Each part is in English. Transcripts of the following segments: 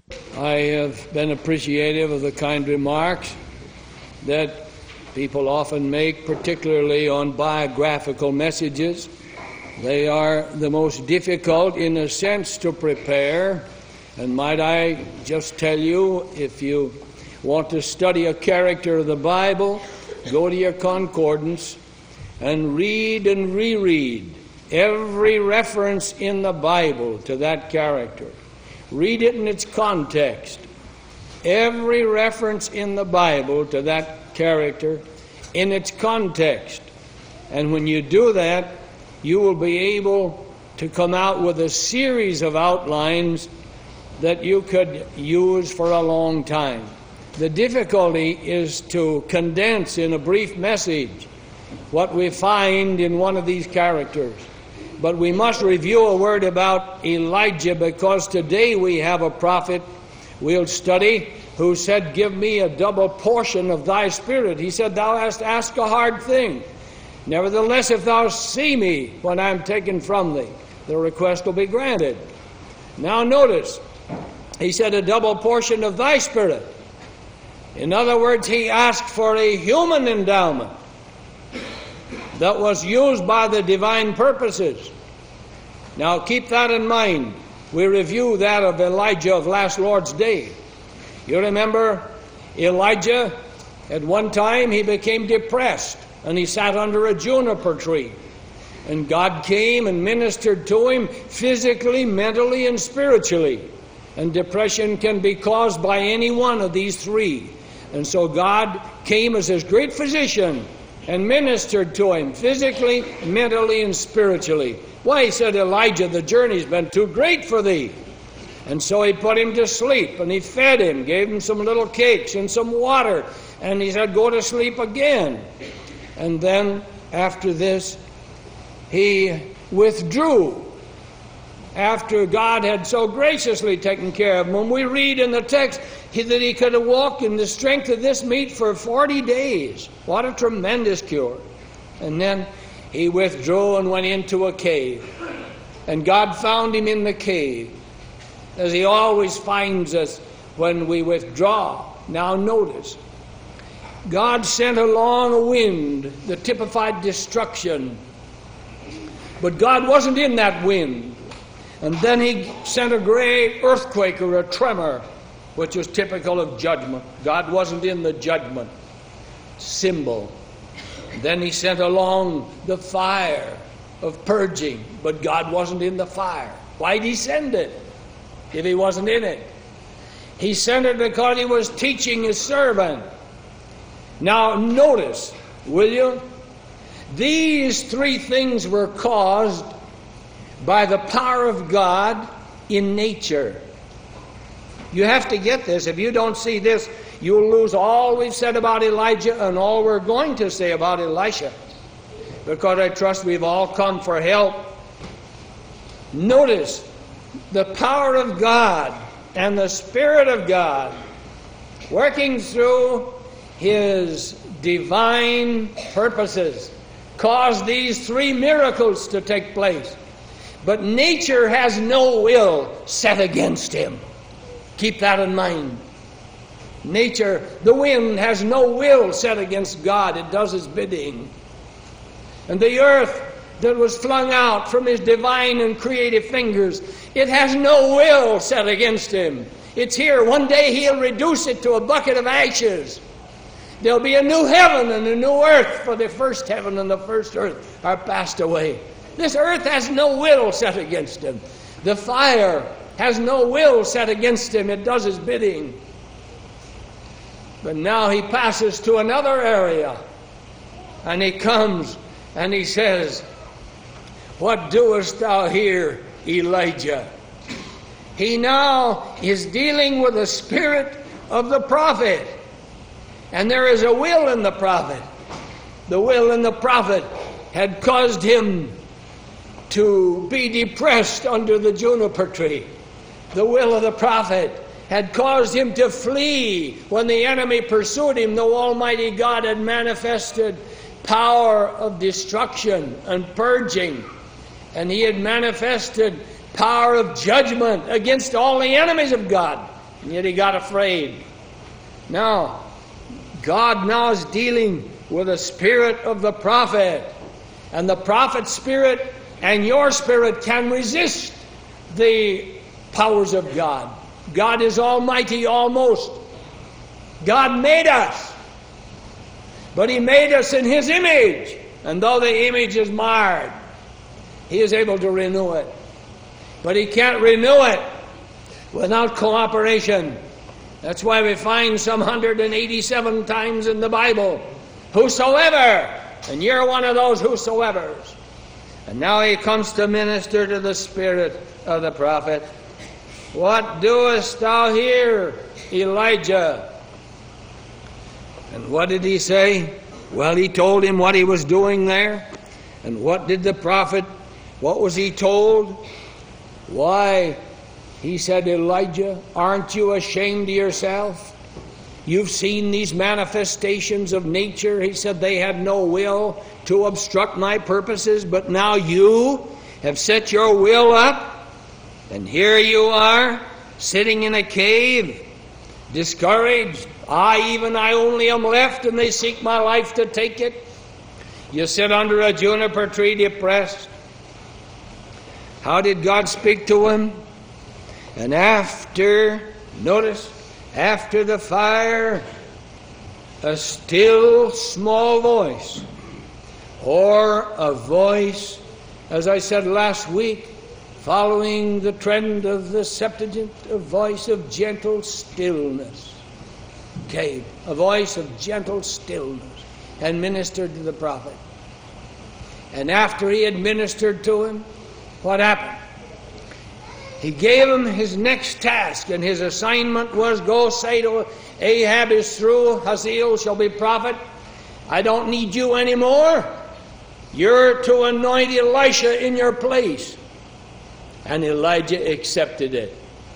I have been appreciative of the kind remarks that people often make, particularly on biographical messages. They are the most difficult, in a sense, to prepare. And might I just tell you, if you want to study a character of the Bible, go to your concordance and read and reread every reference in the Bible to that character. Read it in its context. Every reference in the Bible to that character in its context. And when you do that, you will be able to come out with a series of outlines that you could use for a long time. The difficulty is to condense in a brief message what we find in one of these characters. But we must review a word about Elijah, because today we have a prophet we'll study who said, "Give me a double portion of thy spirit." He said, "Thou hast asked a hard thing. Nevertheless, if thou see me when I am taken from thee, the request will be granted." Now notice, he said, "A double portion of thy spirit." In other words, he asked for a human endowment that was used by the divine purposes. Now keep that in mind. We review that of Elijah of last Lord's Day. You remember Elijah, at one time he became depressed and he sat under a juniper tree. And God came and ministered to him physically, mentally, and spiritually. And depression can be caused by any one of these three. And so God came as his great physician and ministered to him physically, mentally, and spiritually. Why, he said, "Elijah, the journey's been too great for thee." And so he put him to sleep, and he fed him, gave him some little cakes and some water, and he said, "Go to sleep again." And then, after this, he withdrew, after God had so graciously taken care of him. When we read in the text that he could have walked in the strength of this meat for 40 days. What a tremendous cure. And then he withdrew and went into a cave. And God found him in the cave, as he always finds us when we withdraw. Now notice, God sent along a wind that typified destruction. But God wasn't in that wind. And then he sent a great earthquake or a tremor, which was typical of judgment. God wasn't in the judgment symbol. Then he sent along the fire of purging, but God wasn't in the fire. Why'd he send it if he wasn't in it? He sent it because he was teaching his servant. Now notice, will you? These three things were caused by the power of God in nature. You have to get this. If you don't see this, you'll lose all we've said about Elijah and all we're going to say about Elisha. Because I trust we've all come for help. Notice the power of God and the Spirit of God working through his divine purposes caused these three miracles to take place. But nature has no will set against him. Keep that in mind. Nature, the wind, has no will set against God. It does his bidding. And the earth that was flung out from his divine and creative fingers, it has no will set against him. It's here. One day he'll reduce it to a bucket of ashes. There'll be a new heaven and a new earth, for the first heaven and the first earth are passed away. This earth has no will set against him. The fire has no will set against him. It does his bidding. But now he passes to another area. And he comes and he says, "What doest thou here, Elijah?" He now is dealing with the spirit of the prophet. And there is a will in the prophet. The will in the prophet had caused him to be depressed under the juniper tree. The will of the prophet had caused him to flee when the enemy pursued him, though Almighty God had manifested power of destruction and purging. And he had manifested power of judgment against all the enemies of God. and yet he got afraid. Now, God now is dealing with the spirit of the prophet. And the prophet's spirit and your spirit can resist the powers of God. God is almighty almost. God made us. But he made us in his image. And though the image is marred, he is able to renew it. But he can't renew it without cooperation. That's why we find some 187 times in the Bible, whosoever. And you're one of those whosoevers. And now he comes to minister to the spirit of the prophet. What doest thou here, Elijah? And what did he say? Well, he told him what he was doing there. And what did the prophet, what was he told? Why, he said, Elijah, aren't you ashamed of yourself? You've seen these manifestations of nature. He said they had no will to obstruct my purposes, but now you have set your will up, and here you are, sitting in a cave, discouraged. I only am left, and they seek my life to take it. You sit under a juniper tree depressed. How did God speak to him? And notice, after the fire, a still small voice, or a voice, as I said last week, following the trend of the Septuagint, a voice of gentle stillness came, a voice of gentle stillness, and ministered to the prophet. And after he had ministered to him, what happened? He gave him his next task, and his assignment was, go say to Ahab is through, Hazael shall be prophet. I don't need you anymore. You're to anoint Elisha in your place. And Elijah accepted it.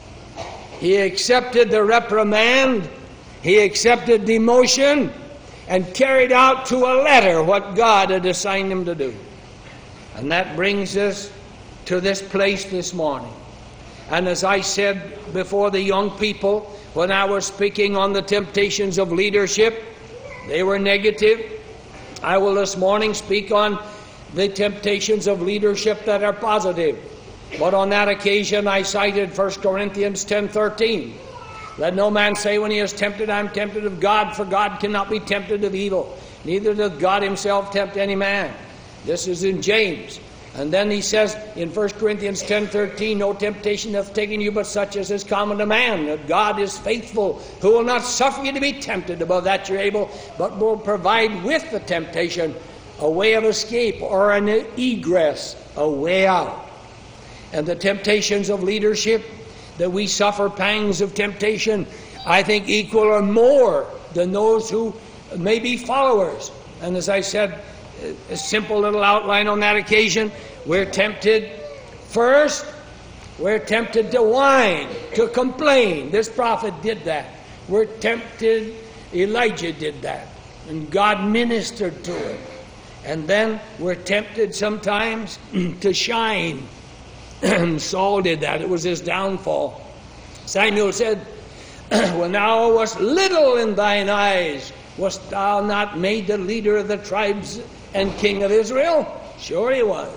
He accepted the reprimand. He accepted demotion and carried out to a letter what God had assigned him to do. And that brings us to this place this morning. And as I said before the young people, when I was speaking on the temptations of leadership, they were negative. I will this morning speak on the temptations of leadership that are positive. But on that occasion I cited 1 Corinthians 10:13. Let no man say when he is tempted, I'm tempted of God, for God cannot be tempted of evil. Neither doth God himself tempt any man. This is in James. And then he says in 1 Corinthians 10:13, no temptation hath taken you but such as is common to man. That God is faithful, who will not suffer you to be tempted above that you're able, but will provide with the temptation a way of escape, or an egress, a way out. And the temptations of leadership, that we suffer pangs of temptation, I think equal or more than those who may be followers. And as I said, a simple little outline on that occasion, we're tempted first, we're tempted to whine, to complain. This prophet did that. We're tempted, Elijah did that, and God ministered to him. And then we're tempted sometimes to shine. And Saul did that. It was his downfall. Samuel said, when thou wast little in thine eyes, wast thou not made the leader of the tribes and king of Israel? Sure he was.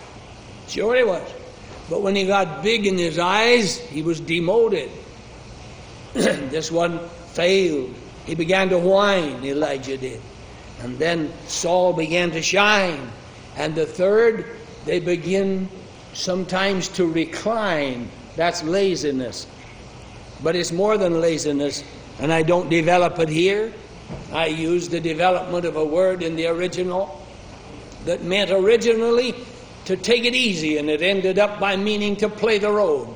Sure he was. But when he got big in his eyes, he was demoted. This one failed. He began to whine, Elijah did. And then Saul began to shine. And the third, they begin sometimes to recline. That's laziness. But it's more than laziness, and I don't develop it here. I use the development of a word in the original that meant originally to take it easy, and it ended up by meaning to play the road.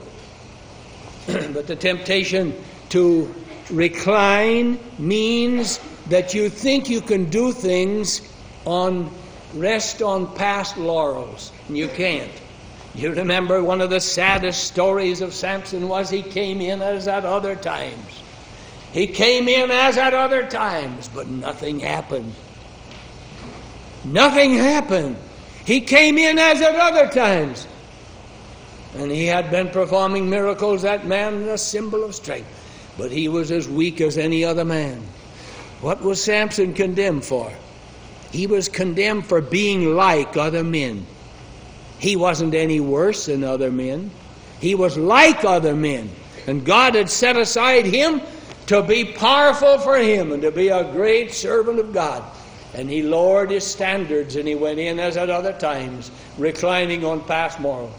But the temptation to recline means that you think you can do things rest on past laurels, and you can't. You remember one of the saddest stories of Samson was he came in as at other times. He came in as at other times, but nothing happened. Nothing happened. He came in as at other times. And he had been performing miracles, that man, a symbol of strength. but he was as weak as any other man. What was Samson condemned for? He was condemned for being like other men. He wasn't any worse than other men. He was like other men. And God had set aside him to be powerful for him and to be a great servant of God. And he lowered his standards, and he went in as at other times, reclining on past morals,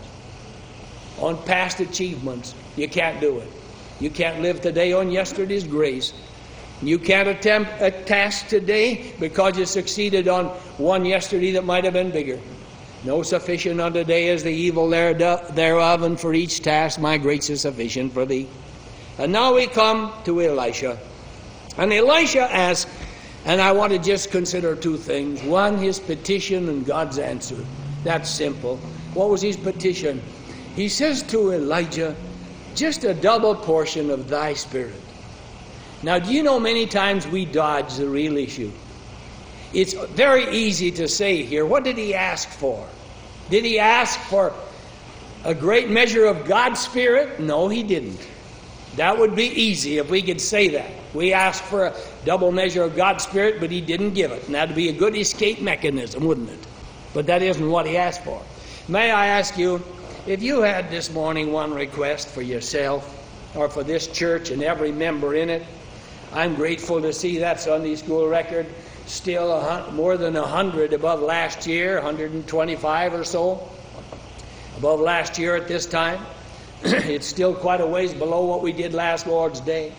on past achievements. You can't do it. You can't live today on yesterday's grace. You can't attempt a task today because you succeeded on one yesterday that might have been bigger. No, sufficient unto today is the evil thereof, and for each task my grace is sufficient for thee. And now we come to Elisha. And Elisha asked, and I want to just consider two things. One, his petition and God's answer. That's simple. What was his petition? He says to Elijah, just a double portion of thy spirit. Now, do you know many times we dodge the real issue? It's very easy to say here, what did he ask for? Did he ask for a great measure of God's Spirit? No, he didn't. That would be easy if we could say that. We asked for a double measure of God's Spirit, but he didn't give it. And that would be a good escape mechanism, wouldn't it? But that isn't what he asked for. May I ask you, if you had this morning one request for yourself or for this church and every member in it, I'm grateful to see that Sunday school record still more than 100 above last year, 125 or so above last year at this time. It's still quite a ways below what we did last Lord's Day.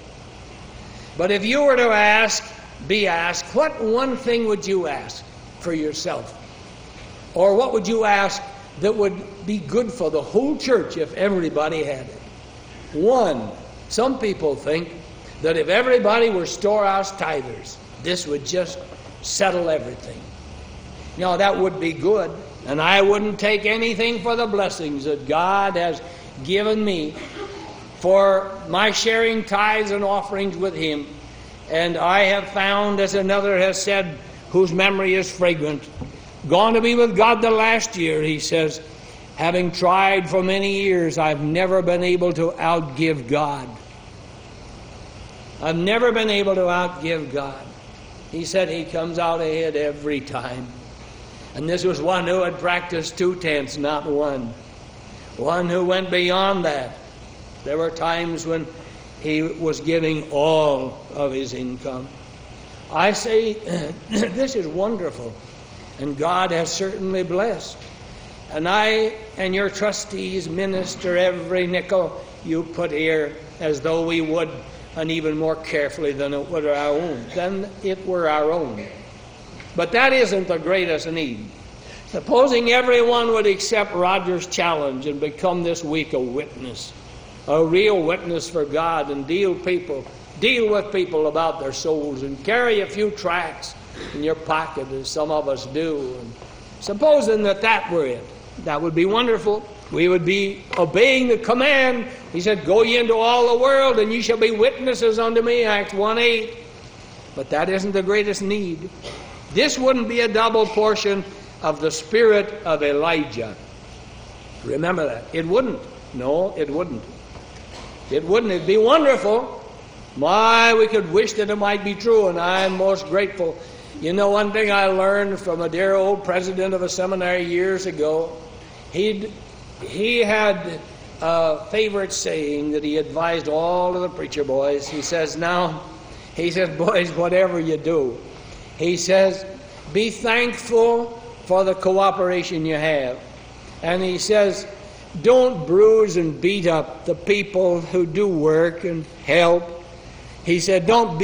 But if you were to be asked, what one thing would you ask for yourself? Or what would you ask that would be good for the whole church if everybody had it? One, some people think that if everybody were storehouse tithers, this would just settle everything. Now, that would be good, and I wouldn't take anything for the blessings that God has given me for my sharing tithes and offerings with him. And I have found, as another has said, whose memory is fragrant, gone to be with God the last year, he says, having tried for many years, I've never been able to outgive God. I've never been able to outgive God. He said he comes out ahead every time. And this was one who had practiced 2 tenths, not one. One who went beyond that. There were times when he was giving all of his income. I say, this is wonderful. And God has certainly blessed. And I and your trustees minister every nickel you put here as though we would, and even more carefully than it were our own. But that isn't the greatest need. Supposing everyone would accept Roger's challenge and become this week a witness, a real witness for God, and deal with people about their souls, and carry a few tracts in your pocket as some of us do. And supposing that were it, that would be wonderful. We would be obeying the command. He said, go ye into all the world, and ye shall be witnesses unto me, Acts 1:8. But that isn't the greatest need. This wouldn't be a double portion of the spirit of Elijah. Remember that. It wouldn't. No, it wouldn't. It wouldn't. It'd be wonderful. My, we could wish that it might be true, and I'm most grateful. You know, one thing I learned from a dear old president of a seminary years ago, he had a favorite saying that he advised all of the preacher boys. He says, boys, whatever you do, he says, be thankful for the cooperation you have. And he says, don't bruise and beat up the people who do work and help. He said, don't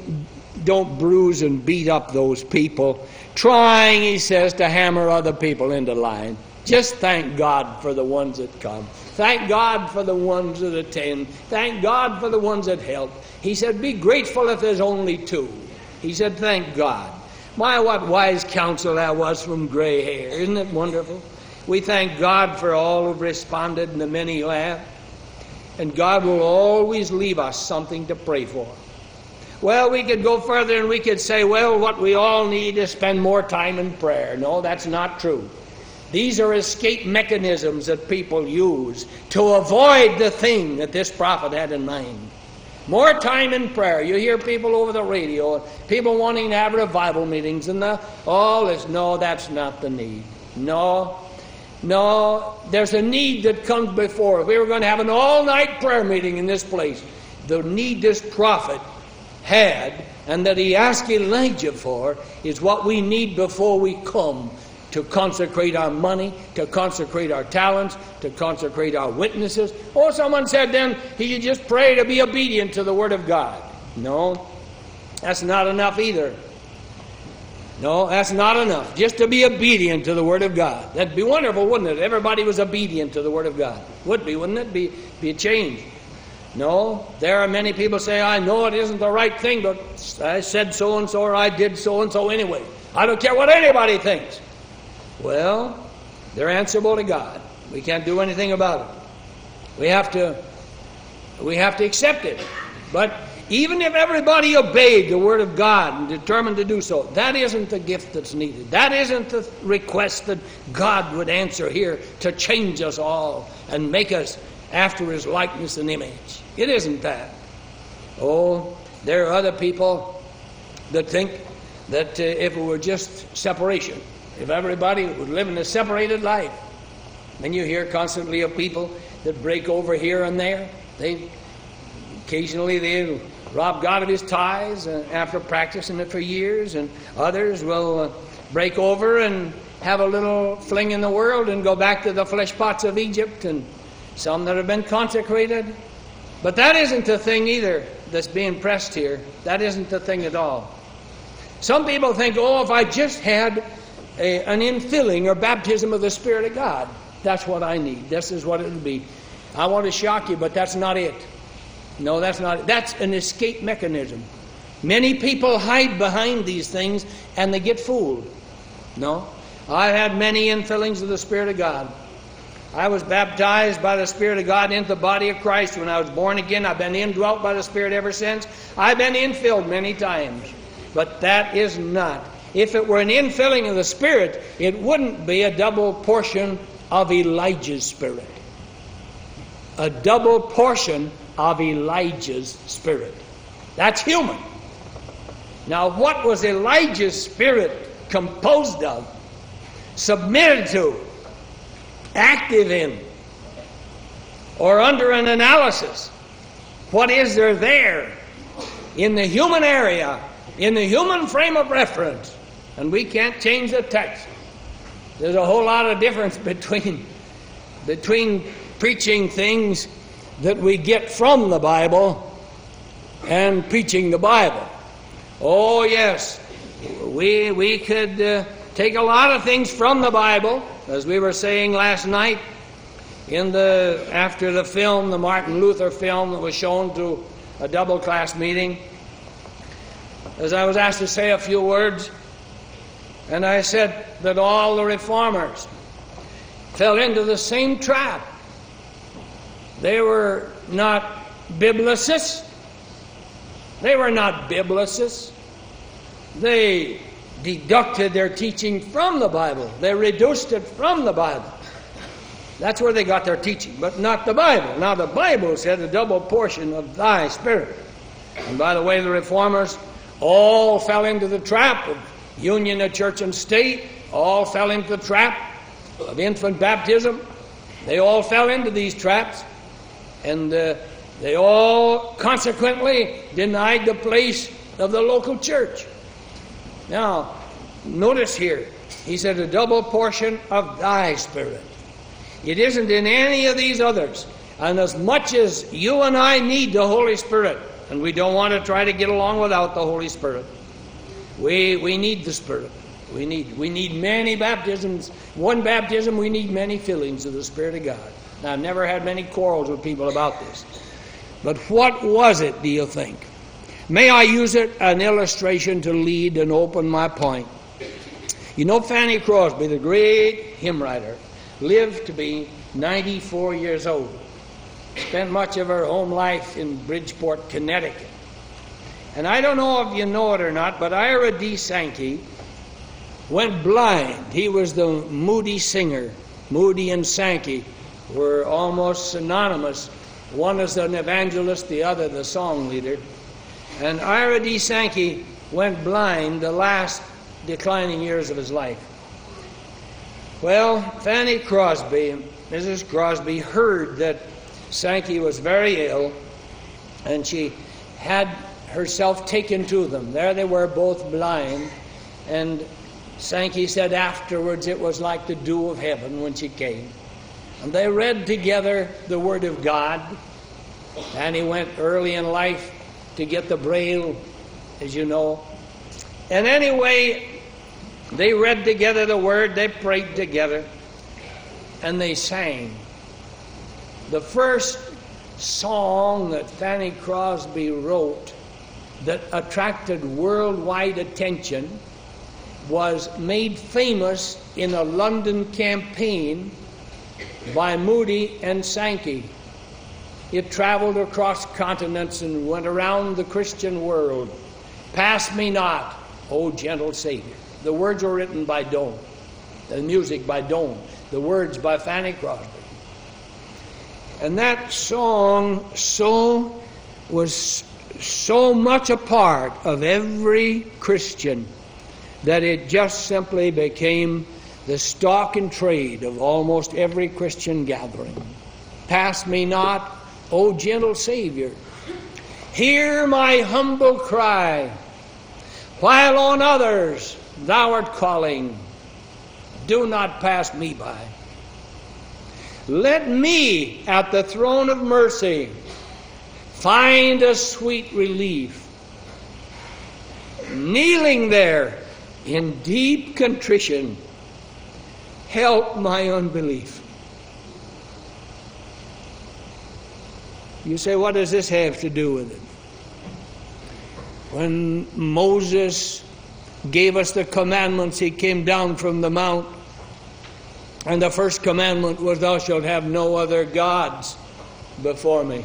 bruise and beat up those people, trying, he says, to hammer other people into line. Just thank God for the ones that come. Thank God for the ones that attend. Thank God for the ones that help. He said, be grateful if there's only 2. He said, thank God. My, what wise counsel that was from gray hair. Isn't it wonderful? We thank God for all who've responded and the many who have. And God will always leave us something to pray for. Well, we could go further and we could say, well, what we all need is spend more time in prayer. No, that's not true. These are escape mechanisms that people use to avoid the thing that this prophet had in mind. More time in prayer. You hear people over the radio, people wanting to have revival meetings, and all this. No, that's not the need. No, there's a need that comes before. If we were going to have an all-night prayer meeting in this place, the need this prophet had, and that he asked Elijah for, is what we need before we come to consecrate our money, to consecrate our talents, to consecrate our witnesses. Or someone said then he should just pray to be obedient to the Word of God. No, that's not enough either. No, that's not enough. Just to be obedient to the Word of God. That'd be wonderful, wouldn't it? Everybody was obedient to the Word of God. Would be, wouldn't it? Be a change. No, there are many people say, I know it isn't the right thing, but I said so-and-so or I did so-and-so anyway. I don't care what anybody thinks. Well, they're answerable to God. We can't do anything about it. We have to accept it. But even if everybody obeyed the Word of God and determined to do so, that isn't the gift that's needed. That isn't the request that God would answer here to change us all and make us after His likeness and image. It isn't that. Oh, there are other people that think that if it were just separation, if everybody would live in a separated life, then you hear constantly of people that break over here and there. Occasionally they'll rob God of His tithes after practicing it for years, and others will break over and have a little fling in the world and go back to the flesh pots of Egypt, and some that have been consecrated. But that isn't the thing either that's being pressed here. That isn't the thing at all. Some people think, if I just had an infilling or baptism of the Spirit of God, that's what I need. This is what it would be. I want to shock you, but that's not it. No, that's not it. That's an escape mechanism. Many people hide behind these things and they get fooled. No, I've had many infillings of the Spirit of God. I was baptized by the Spirit of God into the body of Christ when I was born again. I've been indwelt by the Spirit ever since. I've been infilled many times. But that is not. If it were an infilling of the Spirit, it wouldn't be a double portion of Elijah's Spirit. A double portion of Elijah's Spirit. That's human. Now, what was Elijah's Spirit composed of, submitted to, active in, or under an analysis? What is there in the human area, in the human frame of reference? And we can't change the text. There's a whole lot of difference between preaching things that we get from the Bible and preaching the Bible. Oh yes, we could take a lot of things from the Bible, as we were saying last night after the film, the Martin Luther film that was shown to a double-class meeting. As I was asked to say a few words, and I said that all the reformers fell into the same trap. They were not biblicists. They were not biblicists. They deducted their teaching from the Bible. They reduced it from the Bible. That's where they got their teaching, but not the Bible. Now the Bible said a double portion of thy Spirit. And by the way, the reformers all fell into the trap of union of church and state, all fell into the trap of infant baptism. They all fell into these traps, and they all consequently denied the place of the local church. Now, notice here, he said a double portion of thy Spirit. It isn't in any of these others. And as much as you and I need the Holy Spirit, and we don't want to try to get along without the Holy Spirit, we need the Spirit. We need many baptisms. One baptism, we need many fillings of the Spirit of God. Now, I've never had many quarrels with people about this. But what was it, do you think? May I use an illustration to lead and open my point? You know, Fanny Crosby, the great hymn writer, lived to be 94 years old. Spent much of her home life in Bridgeport, Connecticut. And I don't know if you know it or not, but Ira D. Sankey went blind. He was the Moody singer. Moody and Sankey were almost synonymous One is an evangelist, the other the song leader. And Ira D. Sankey went blind the last declining years of his life. Well, Fanny Crosby, Mrs. Crosby, heard that Sankey was very ill, and she had herself taken to them. There they were, both blind, and Sankey said afterwards it was like the dew of heaven when she came. And they read together the Word of God, and he went early in life to get the Braille, as you know. And anyway, they read together the Word, they prayed together, and they sang. The first song that Fanny Crosby wrote that attracted worldwide attention was made famous in a London campaign by Moody and Sankey. It traveled across continents and went around the Christian world. Pass me not, O gentle Savior. The words were written by Doane. The music by Doane. The words by Fanny Crosby. And that song was so much a part of every Christian that it just simply became the stock and trade of almost every Christian gathering. Pass me not, O gentle Savior. Hear my humble cry, while on others thou art calling. Do not pass me by. Let me at the throne of mercy find a sweet relief. Kneeling there in deep contrition, help my unbelief. You say, what does this have to do with it? When Moses gave us the commandments, he came down from the mount, and the first commandment was, thou shalt have no other gods before me.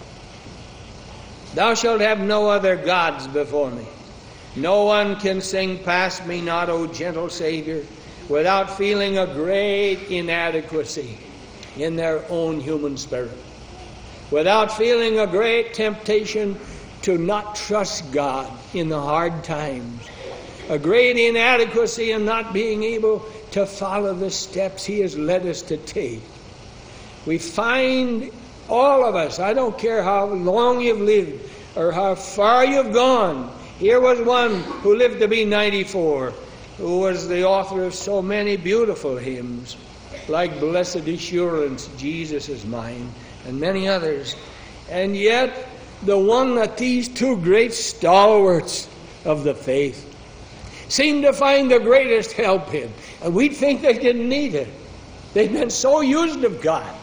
Thou shalt have no other gods before me. No one can sing Pass Me Not, O Gentle Savior, without feeling a great inadequacy in their own human spirit. Without feeling a great temptation to not trust God in the hard times. A great inadequacy in not being able to follow the steps He has led us to take. We find all of us, I don't care how long you've lived or how far you've gone. Here was one who lived to be 94, who was the author of so many beautiful hymns, like Blessed Assurance, Jesus is Mine, and many others. And yet, the one that these two great stalwarts of the faith seemed to find the greatest help in. And we'd think they didn't need it. They'd been so used of God.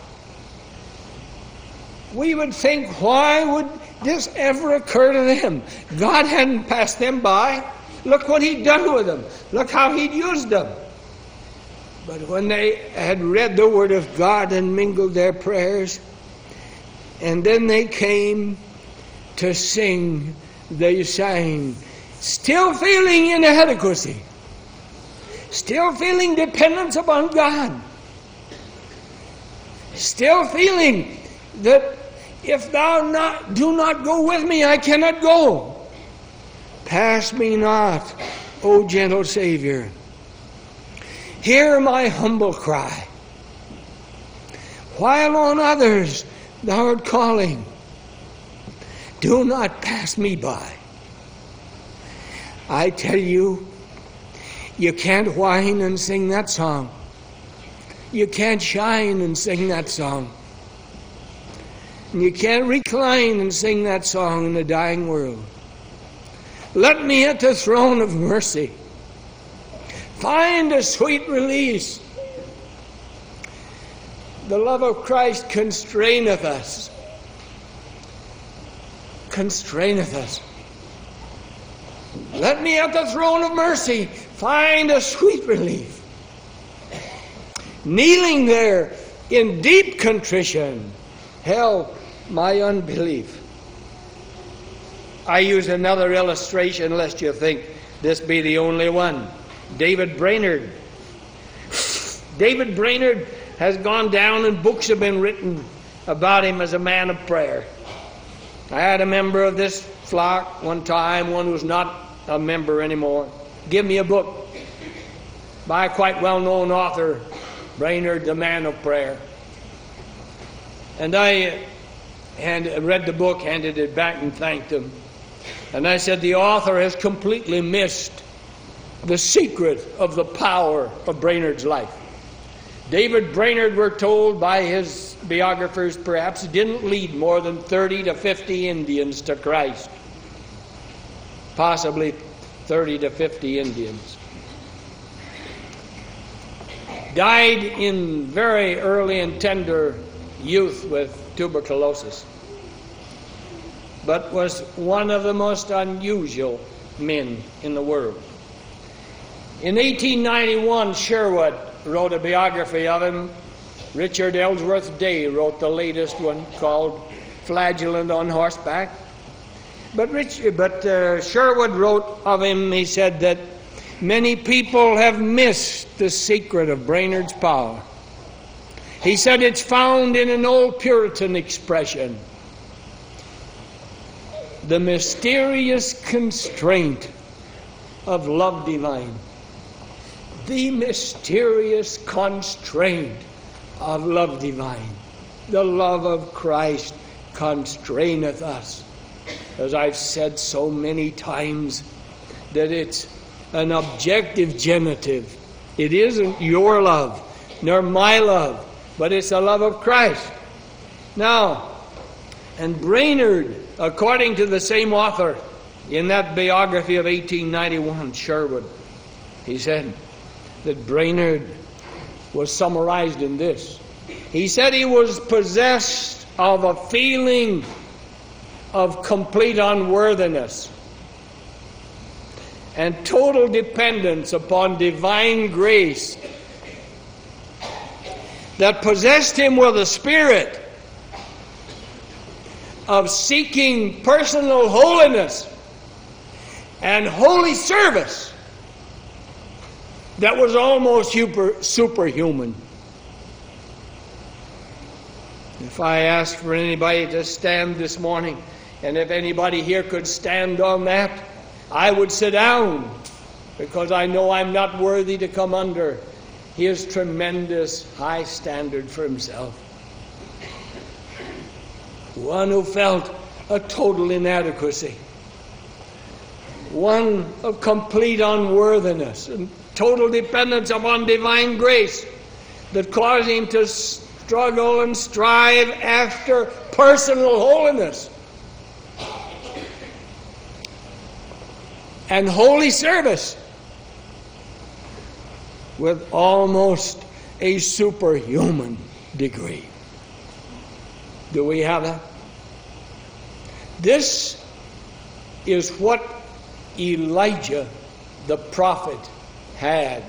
We would think, why would this ever occur to them? God hadn't passed them by. Look what He'd done with them. Look how He'd used them. But when they had read the Word of God and mingled their prayers, and then they came to sing, they sang, still feeling inadequacy, still feeling dependence upon God, still feeling that if thou do not go with me, I cannot go. Pass me not, O gentle Savior. Hear my humble cry, while on others thou art calling. Do not pass me by. I tell you, you can't whine and sing that song. You can't shine and sing that song. And you can't recline and sing that song in the dying world. Let me at the throne of mercy find a sweet release. The love of Christ constraineth us. Constraineth us. Let me at the throne of mercy find a sweet relief. Kneeling there in deep contrition, help my unbelief. I use another illustration lest you think this be the only one. David Brainerd. David Brainerd has gone down and books have been written about him as a man of prayer. I had a member of this flock one time, one who's not a member anymore, give me a book by a quite well-known author, Brainerd, the Man of Prayer. And I read the book, handed it back, and thanked him. And I said, the author has completely missed the secret of the power of Brainerd's life. David Brainerd, we're told by his biographers, perhaps didn't lead more than 30 to 50 Indians to Christ. Possibly 30 to 50 Indians. Died in very early and tender youth with tuberculosis, but was one of the most unusual men in the world. In 1891, Sherwood wrote a biography of him. Richard Ellsworth Day wrote the latest one called Flagellant on Horseback. But Sherwood wrote of him, he said that many people have missed the secret of Brainerd's power. He said it's found in an old Puritan expression, the mysterious constraint of love divine. The mysterious constraint of love divine. The love of Christ constraineth us. As I've said so many times, that it's an objective genitive. It isn't your love, nor my love, but it's the love of Christ. Now, and Brainerd, according to the same author, in that biography of 1891, Sherwood, he said that Brainerd was summarized in this. He said he was possessed of a feeling of complete unworthiness and total dependence upon divine grace that possessed him with a spirit of seeking personal holiness and holy service that was almost superhuman. If I asked for anybody to stand this morning, and if anybody here could stand on that, I would sit down, because I know I'm not worthy to come under his tremendous high standard for himself. One who felt a total inadequacy. One of complete unworthiness and total dependence upon divine grace that caused him to struggle and strive after personal holiness and holy service with almost a superhuman degree. Do we have that? This is what Elijah the prophet had.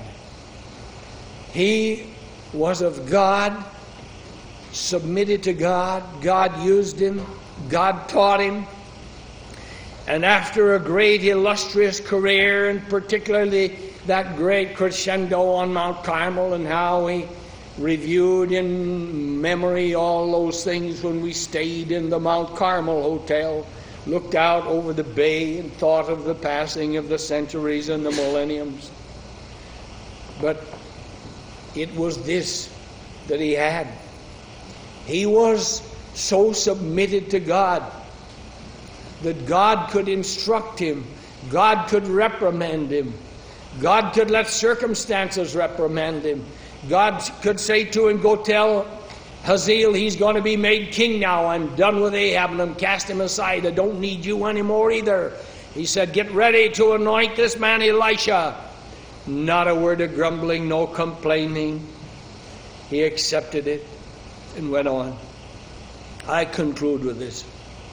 He was of God, submitted to God. God used him. God taught him. And after a great illustrious career, and particularly that great crescendo on Mount Carmel, and how he reviewed in memory all those things when we stayed in the Mount Carmel Hotel, looked out over the bay and thought of the passing of the centuries and the millenniums. But it was this that he had. He was so submitted to God that God could instruct him, God could reprimand him, God could let circumstances reprimand him. God could say to him, go tell Hazael he's going to be made king now. I'm done with Ahab and cast him aside. I don't need you anymore either. He said, get ready to anoint this man Elisha. Not a word of grumbling, no complaining. He accepted it and went on. I conclude with this.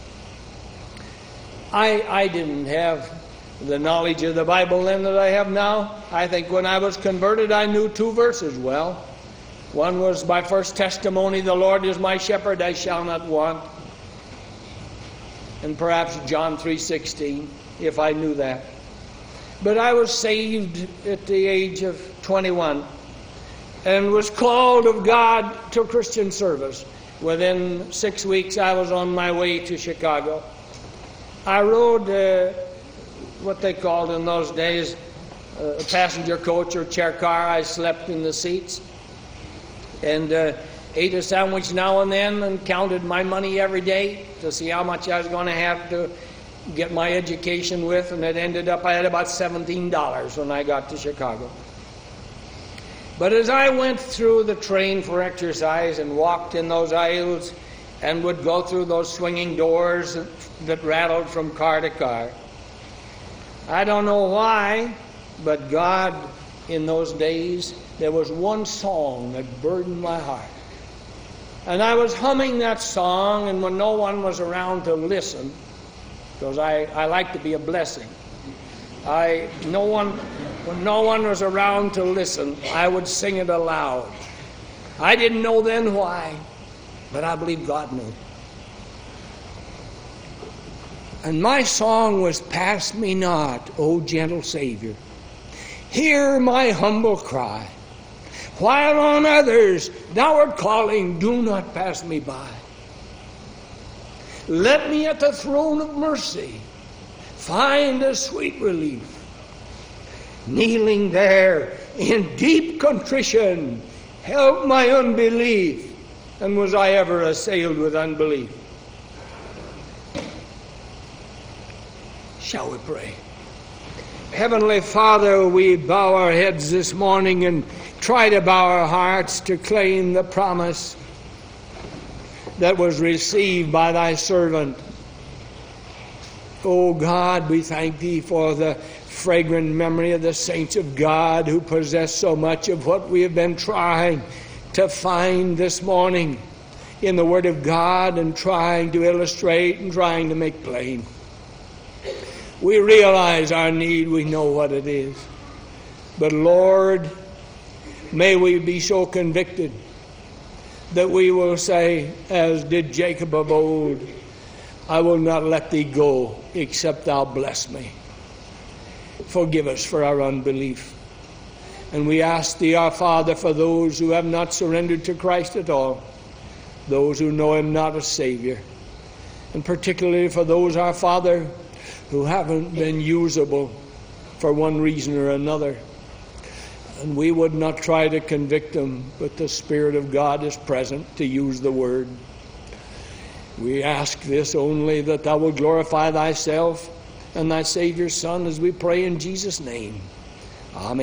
I didn't have the knowledge of the Bible then that I have now. I think when I was converted, I knew 2 verses well. One was my first testimony, the Lord is my shepherd, I shall not want. And perhaps John 3:16, if I knew that. But I was saved at the age of 21 and was called of God to Christian service. Within 6 weeks, I was on my way to Chicago. I rode what they called in those days a passenger coach or chair car. I slept in the seats and ate a sandwich now and then and counted my money every day to see how much I was going to have to get my education with, and it ended up I had about $17 when I got to Chicago. But as I went through the train for exercise and walked in those aisles and would go through those swinging doors that rattled from car to car, I don't know why, but God, in those days, there was one song that burdened my heart. And I was humming that song, and when no one was around to listen, because I like to be a blessing, when no one was around to listen, I would sing it aloud. I didn't know then why, but I believe God knew. And my song was, "Pass me not, O gentle Savior. Hear my humble cry. While on others thou art calling, do not pass me by. Let me at the throne of mercy find a sweet relief. Kneeling there in deep contrition, help my unbelief." And was I ever assailed with unbelief? Shall we pray? Heavenly Father, we bow our heads this morning and try to bow our hearts to claim the promise that was received by thy servant. Oh God, we thank thee for the fragrant memory of the saints of God who possess so much of what we have been trying to find this morning in the Word of God and trying to illustrate and trying to make plain. We realize our need. We know what it is. But Lord, may we be so convicted that we will say, as did Jacob of old, "I will not let thee go except thou bless me." Forgive us for our unbelief. And we ask thee, our Father, for those who have not surrendered to Christ at all, those who know him not as Savior, and particularly for those, our Father, who haven't been usable for one reason or another. And we would not try to convict them, but the Spirit of God is present to use the Word. We ask this only, that thou wilt glorify thyself and thy Savior's Son, as we pray in Jesus' name. Amen.